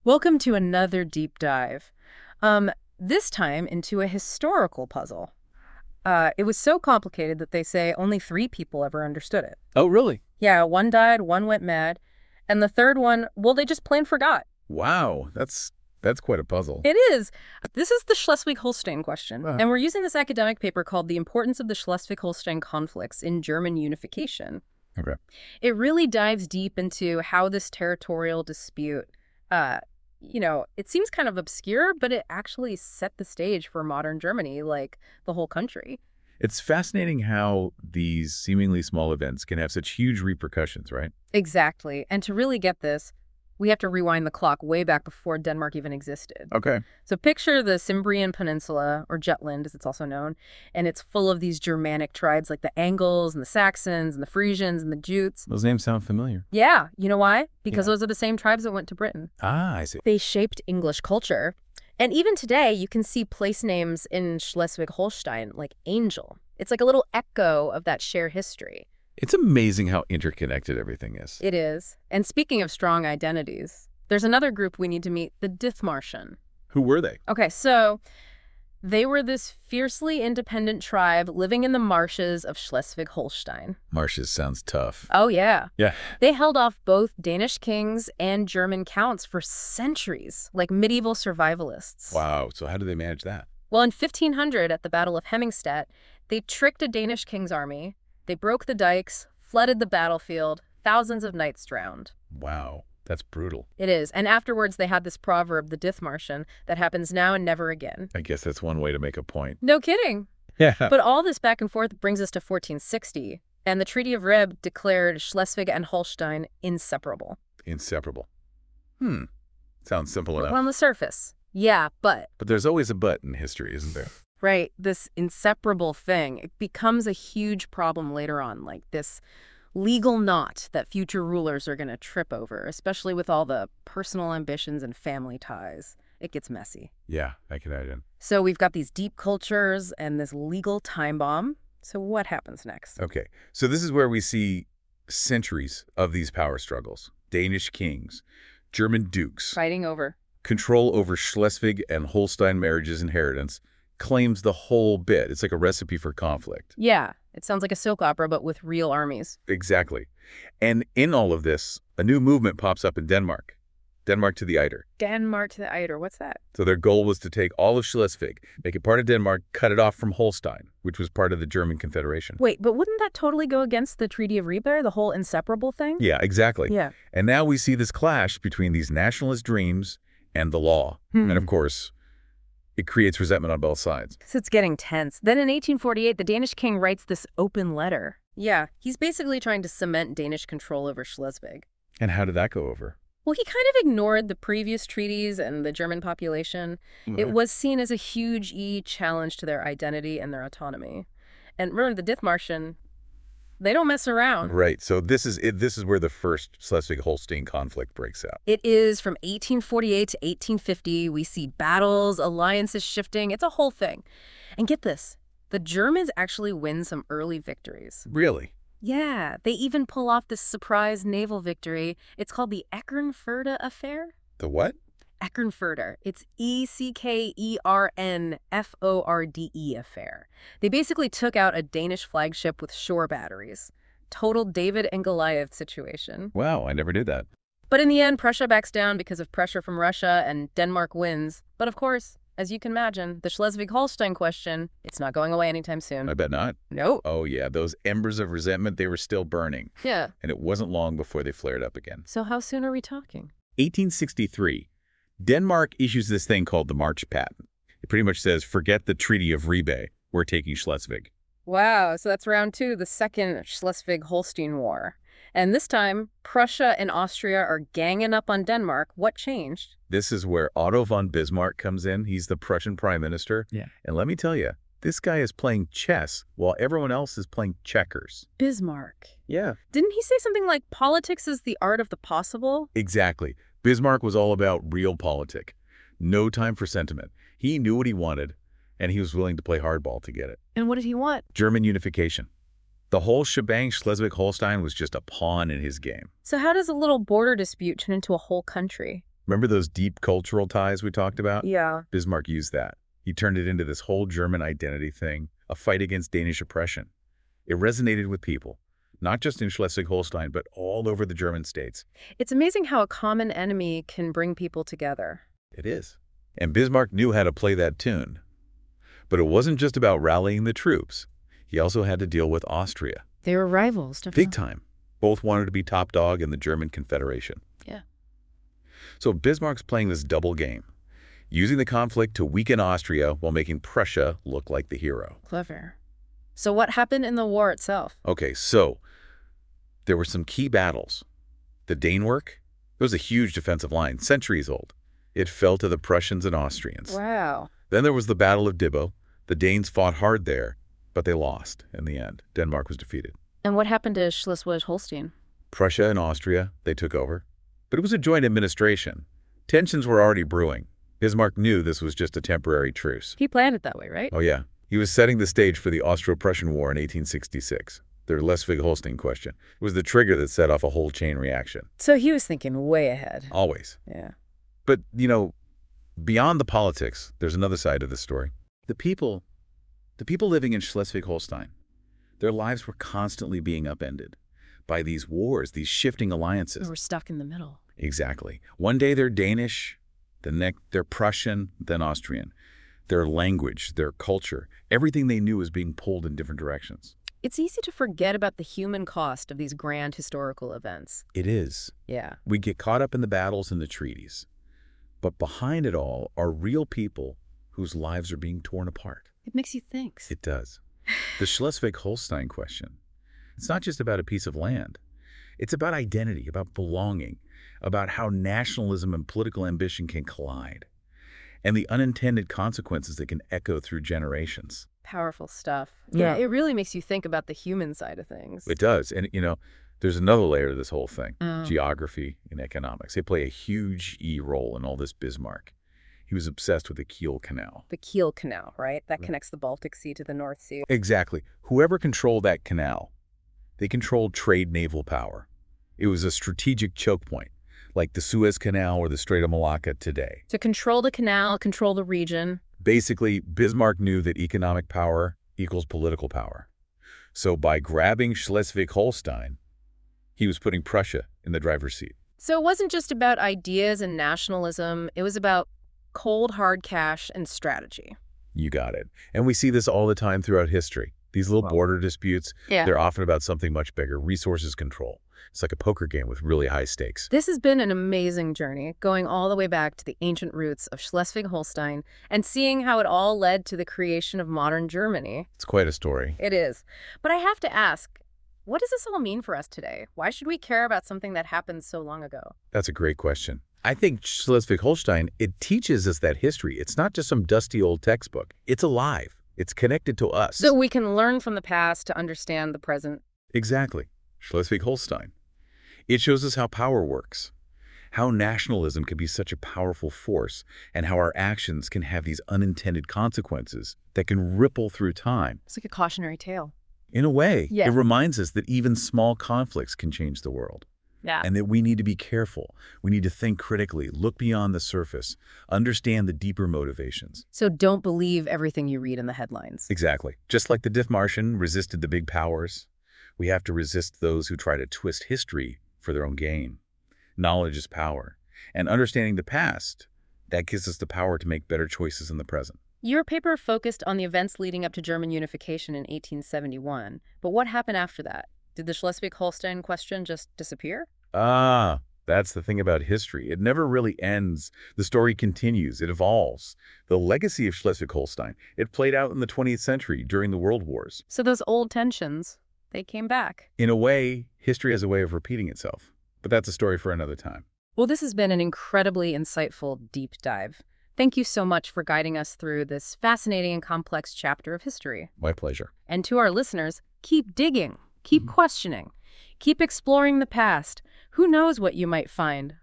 Welcome to another deep dive. This time into a historical puzzle. It was so complicated that they say only 3 people ever understood it. Oh, really? Yeah, one died, one went mad, and the third one, well, they just plain forgot. Wow, that's quite a puzzle. It is. This is the Schleswig-Holstein question, and we're using this academic paper called The Importance of the Schleswig-Holstein Conflicts in German Unification. Okay. It really dives deep into how this territorial dispute it seems kind of obscure, but it actually set the stage for modern Germany, like the whole country. It's fascinating how these seemingly small events can have such huge repercussions, right? Exactly. And to really get this, we have to rewind the clock way back before Denmark even existed. Okay. So picture the Cimbrian Peninsula, or Jutland as it's also known, and it's full of these Germanic tribes like the Angles and the Saxons and the Frisians and the Jutes. Those names sound familiar. Yeah, you know why? Because Yeah. those are the same tribes that went to Britain. Ah, I see. They shaped English culture. And even today, you can see place names in Schleswig-Holstein, like Angel. It's like a little echo of that shared history. It's amazing how interconnected everything is. It is. And speaking of strong identities, there's another group we need to meet, the Dithmarschen. Who were they? Okay, so they were this fiercely independent tribe living in the marshes of Schleswig-Holstein. Marshes sounds tough. Oh, yeah. Yeah. They held off both Danish kings and German counts for centuries, like medieval survivalists. Wow, so how did they manage that? Well, in 1500, at the Battle of Hemmingstedt, they tricked a Danish king's army. They broke the dikes, flooded the battlefield, thousands of knights drowned. Wow, that's brutal. It is. And afterwards, they had this proverb, the Dithmarschen, that happens now and never again. I guess that's one way to make a point. No kidding. Yeah. But all this back and forth brings us to 1460, and the Treaty of Rib declared Schleswig and Holstein inseparable. Inseparable. Sounds simple Well, enough. on the surface. Yeah, but But there's always a but in history, isn't there? right, this inseparable thing, it becomes a huge problem later on, like this legal knot that future rulers are going to trip over, especially with all the personal ambitions and family ties. It gets messy. Yeah, I can imagine. So we've got these deep cultures and this legal time bomb. So what happens next? Okay, so this is where we see centuries of these power struggles. Danish kings, German dukes, Fighting over. control over Schleswig and Holstein marriages inheritance, claims the whole bit. It's like a recipe for conflict. Yeah, it sounds like a soap opera, but with real armies. Exactly. And in all of this, a new movement pops up in Denmark. Denmark to the Eider. Denmark to the Eider, what's that? So their goal was to take all of Schleswig, make it part of Denmark, cut it off from Holstein, which was part of the German Confederation. Wait, but wouldn't that totally go against the Treaty of Ribbentrop, the whole inseparable thing? Yeah, exactly. Yeah. And now we see this clash between these nationalist dreams and the law. And of course, it creates resentment on both sides. So it's getting tense. Then in 1848, the Danish king writes this open letter. Yeah, he's basically trying to cement Danish control over Schleswig. And how did that go over? Well, he kind of ignored the previous treaties and the German population. It was seen as a huge challenge to their identity and their autonomy. And remember, the Dithmarschen, they don't mess around. Right. So this is it. This is where the first Schleswig-Holstein conflict breaks out. It is from 1848 to 1850. We see battles, alliances shifting. It's a whole thing. And get this, the Germans actually win some early victories. Really? Yeah, they even pull off this surprise naval victory. It's called the Eckernförde Affair. The what? Eckernförde. It's Eckernforde affair. They basically took out a Danish flagship with shore batteries. Total David and Goliath situation. Wow, I never knew that. But in the end, Prussia backs down because of pressure from Russia, and Denmark wins. But of course, as you can imagine, the Schleswig-Holstein question, it's not going away anytime soon. I bet not. Nope. Oh, yeah, those embers of resentment, they were still burning. Yeah. And it wasn't long before they flared up again. So how soon are we talking? 1863, Denmark issues this thing called the March Patent. It pretty much says, forget the Treaty of Ribbentrop, we're taking Schleswig. Wow, so that's round 2, the Second Schleswig-Holstein War. And this time, Prussia and Austria are ganging up on Denmark. What changed? This is where Otto von Bismarck comes in. He's the Prussian prime minister. Yeah. And let me tell you, this guy is playing chess while everyone else is playing checkers. Bismarck. Yeah. Didn't he say something like politics is the art of the possible? Exactly. Bismarck was all about realpolitik. No time for sentiment. He knew what he wanted, and he was willing to play hardball to get it. And what did he want? German unification. The whole shebang, Schleswig-Holstein, was just a pawn in his game. So how does a little border dispute turn into a whole country? Remember those deep cultural ties we talked about? Yeah. Bismarck used that. He turned it into this whole German identity thing, a fight against Danish oppression. It resonated with people, not just in Schleswig-Holstein, but all over the German states. It's amazing how a common enemy can bring people together. It is. And Bismarck knew how to play that tune. But it wasn't just about rallying the troops. He also had to deal with Austria. They were rivals, definitely. Big time. Both wanted to be top dog in the German Confederation. Yeah. So Bismarck's playing this double game, using the conflict to weaken Austria while making Prussia look like the hero. Clever. So what happened in the war itself? Okay, so there were some key battles. The Danework, it was a huge defensive line, centuries old. It fell to the Prussians and Austrians. Wow. Then there was the Battle of Dibbo. The Danes fought hard there, but they lost in the end. Denmark was defeated. And what happened to Schleswig-Holstein? Prussia and Austria, they took over. But it was a joint administration. Tensions were already brewing. Bismarck knew this was just a temporary truce. He planned it that way, right? Oh yeah, he was setting the stage for the Austro-Prussian War in 1866. The Schleswig-Holstein question. It was the trigger that set off a whole chain reaction. So he was thinking way ahead. Always. Yeah. But, beyond the politics, there's another side of the story. The people living in Schleswig-Holstein, their lives were constantly being upended by these wars, these shifting alliances. We were stuck in the middle. Exactly. One day they're Danish, the next they're Prussian, then Austrian. Their language, their culture, everything they knew was being pulled in different directions. It's easy to forget about the human cost of these grand historical events. It is. Yeah. We get caught up in the battles and the treaties. But behind it all are real people whose lives are being torn apart. It makes you think. It does. The Schleswig-Holstein question, it's not just about a piece of land. It's about identity, about belonging, about how nationalism and political ambition can collide, and the unintended consequences that can echo through generations. Powerful stuff. Yeah, it really makes you think about the human side of things. It does. And, there's another layer to this whole thing. Oh. Geography and economics. They play a huge role in all this Bismarck. He was obsessed with the Kiel Canal. The Kiel Canal, right? That connects the Baltic Sea to the North Sea. Exactly. Whoever controlled that canal, they controlled trade naval power. It was a strategic choke point, like the Suez Canal or the Strait of Malacca today. To control the canal, control the region. Basically, Bismarck knew that economic power equals political power. So by grabbing Schleswig-Holstein, he was putting Prussia in the driver's seat. So it wasn't just about ideas and nationalism. It was about cold, hard cash and strategy. You got it. And we see this all the time throughout history. These little border disputes, they're often about something much bigger, resources control. It's like a poker game with really high stakes. This has been an amazing journey, going all the way back to the ancient roots of Schleswig-Holstein and seeing how it all led to the creation of modern Germany. It's quite a story. It is. But I have to ask, what does this all mean for us today? Why should we care about something that happened so long ago? That's a great question. I think Schleswig-Holstein, it teaches us that history. It's not just some dusty old textbook. It's alive. It's connected to us. So we can learn from the past to understand the present. Exactly. Schleswig-Holstein. It shows us how power works, how nationalism can be such a powerful force, and how our actions can have these unintended consequences that can ripple through time. It's like a cautionary tale. In a way, Yeah. It reminds us that even small conflicts can change the world. Yeah. And that we need to be careful. We need to think critically, look beyond the surface, understand the deeper motivations. So don't believe everything you read in the headlines. Exactly. Just like the Dithmarschen resisted the big powers, we have to resist those who try to twist history for their own gain. Knowledge is power. And understanding the past, that gives us the power to make better choices in the present. Your paper focused on the events leading up to German unification in 1871. But what happened after that? Did the Schleswig-Holstein question just disappear? That's the thing about history. It never really ends. The story continues. It evolves. The legacy of Schleswig-Holstein, it played out in the 20th century during the World Wars. So those old tensions, they came back. In a way, history has a way of repeating itself. But that's a story for another time. Well, this has been an incredibly insightful deep dive. Thank you so much for guiding us through this fascinating and complex chapter of history. My pleasure. And to our listeners, keep digging, keep questioning, keep exploring the past. Who knows what you might find